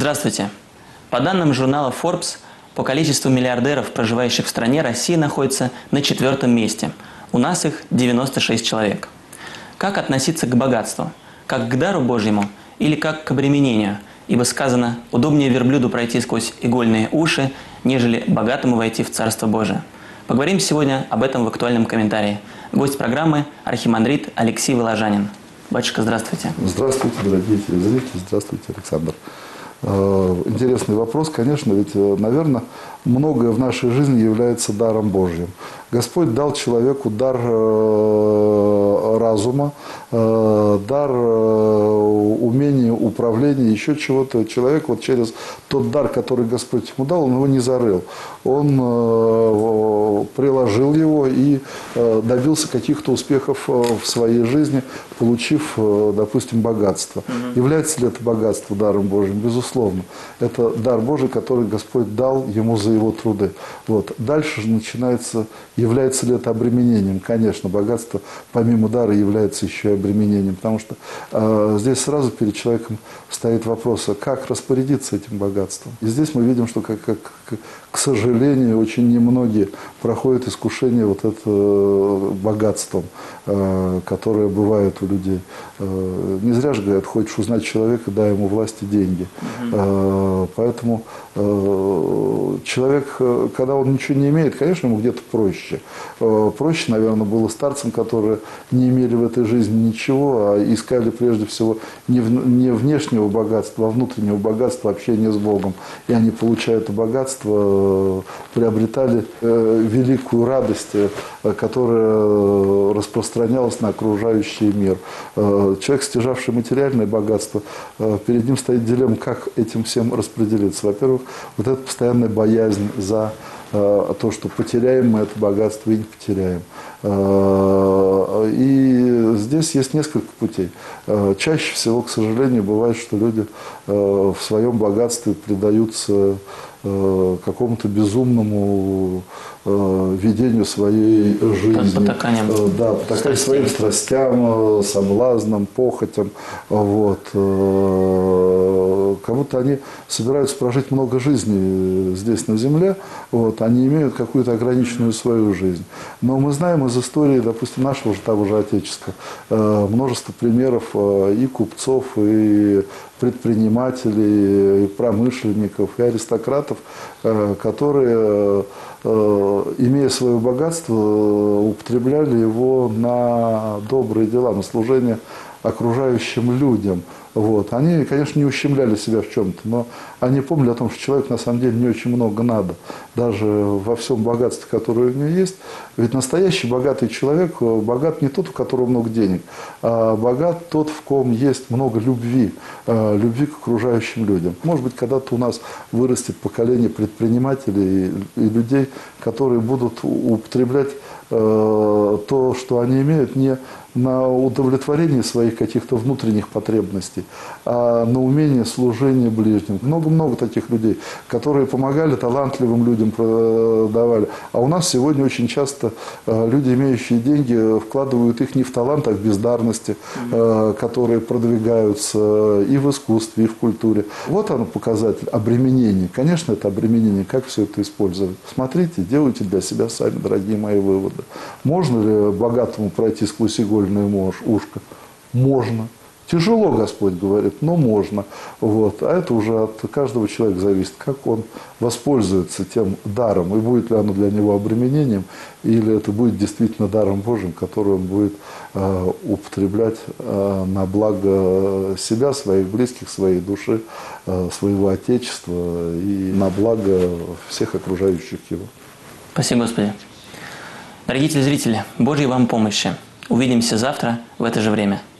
Здравствуйте. По данным журнала Forbes, по количеству миллиардеров, проживающих в стране, Россия находится на 4-м месте. У нас их 96 человек. Как относиться к богатству? Как к дару Божьему или как к обременению? Ибо сказано, удобнее верблюду пройти сквозь игольные уши, нежели богатому войти в Царство Божие. Поговорим сегодня об этом в актуальном комментарии. Гость программы – архимандрит Алексей Воложанин. Батюшка, здравствуйте. Здравствуйте, дорогие телезрители. Здравствуйте, Александр. Интересный вопрос, конечно, ведь, наверное, многое в нашей жизни является даром Божьим. Господь дал человеку дар разума, дар умения, управления, еще чего-то. Человек вот через тот дар, который Господь ему дал, он его не зарыл. Он приложил его и добился каких-то успехов в своей жизни, получив, допустим, богатство. Является ли это богатство даром Божьим? Безусловно. Это дар Божий, который Господь дал ему за его труды. Вот. Дальше же начинается, является ли это обременением? Конечно, богатство помимо дара является еще и обременением, потому что здесь сразу перед человеком стоит вопрос, а как распорядиться этим богатством? И здесь мы видим, что, к сожалению, очень немногие проходят искушение вот это богатством, которое бывает у людей. Не зря же говорят, хочешь узнать человека, дай ему власть и деньги. Поэтому человек, когда он ничего не имеет, конечно, ему где-то проще. Проще, наверное, было старцам, которые не имели в этой жизни ничего, а искали прежде всего не внешнего богатства, а внутреннего богатства, общения с Богом. И они, получая это богатство, приобретали великую радость, которая распространялась на окружающий мир. Человек, стяжавший материальное богатство, перед ним стоит дилемма, как этим всем распределиться. Во-первых, вот эта постоянная боязнь за то, что потеряем мы это богатство и не потеряем. И здесь есть несколько путей. Чаще всего, к сожалению, бывает, что люди в своем богатстве предаются какому-то безумному ведению своей жизни. Да, потаканием своим страстям, соблазнам, похотям. Вот. Как будто они собираются прожить много жизней здесь на земле, вот, они имеют какую-то ограниченную свою жизнь. Но мы знаем из истории, допустим, нашего же того же Отечества, множество примеров и купцов, и предпринимателей, и промышленников, и аристократов, которые, имея свое богатство, употребляли его на добрые дела, на служение окружающим людям. Вот. Они, конечно, не ущемляли себя в чем-то, но они помнили о том, что человеку на самом деле не очень много надо. Даже во всем богатстве, которое у него есть. Ведь настоящий богатый человек богат не тот, у которого много денег, а богат тот, в ком есть много любви, любви к окружающим людям. Может быть, когда-то у нас вырастет поколение предпринимателей и людей, которые будут употреблять то, что они имеют, не на удовлетворение своих каких-то внутренних потребностей, а на умение служения ближним. Много-много таких людей, которые помогали талантливым людям, давали. А у нас сегодня очень часто люди, имеющие деньги, вкладывают их не в талант, а в бездарности, которые продвигаются и в искусстве, и в культуре. Вот оно показатель обременения. Конечно, это обременение. Как все это использовать? Смотрите, делайте для себя сами, дорогие мои, выводы. Можно ли богатому пройти сквозь игольное ушко? Можно. Тяжело, Господь говорит, но можно. Вот. А это уже от каждого человека зависит, как он воспользуется тем даром, и будет ли оно для него обременением, или это будет действительно даром Божьим, который он будет употреблять на благо себя, своих близких, своей души, своего Отечества и на благо всех окружающих его. Спасибо, Господи. Дорогие телезрители, Божьей вам помощи. Увидимся завтра в это же время.